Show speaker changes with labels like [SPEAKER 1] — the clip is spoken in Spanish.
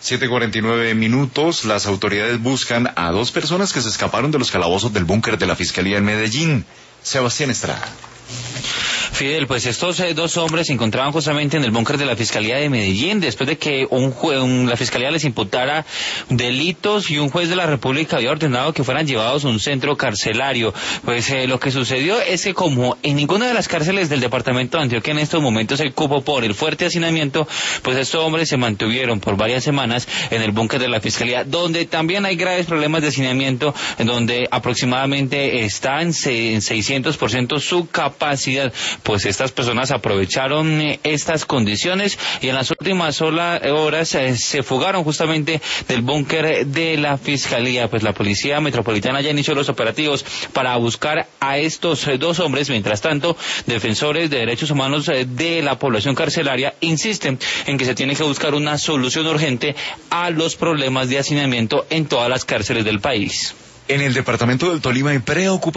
[SPEAKER 1] 7:49. Las autoridades buscan a 2 personas que se escaparon de los calabozos del búnker de la Fiscalía en Medellín. Sebastián Estrada.
[SPEAKER 2] Fidel, pues estos 2 hombres se encontraban justamente en el búnker de la Fiscalía de Medellín después de que la Fiscalía les imputara delitos y un juez de la República había ordenado que fueran llevados a un centro carcelario. Pues lo que sucedió es que como en ninguna de las cárceles del departamento de Antioquia en estos momentos hay cupo por el fuerte hacinamiento, pues estos hombres se mantuvieron por varias semanas en el búnker de la Fiscalía, donde también hay graves problemas de hacinamiento, en donde aproximadamente está en 600% su capacidad. Pues estas personas aprovecharon estas condiciones y en las últimas horas se fugaron justamente del búnker de la Fiscalía. Pues la Policía Metropolitana ya inició los operativos para buscar a estos 2 hombres. Mientras tanto, defensores de derechos humanos de la población carcelaria insisten en que se tiene que buscar una solución urgente a los problemas de hacinamiento en todas las cárceles del país.
[SPEAKER 1] En el departamento del Tolima hay preocupación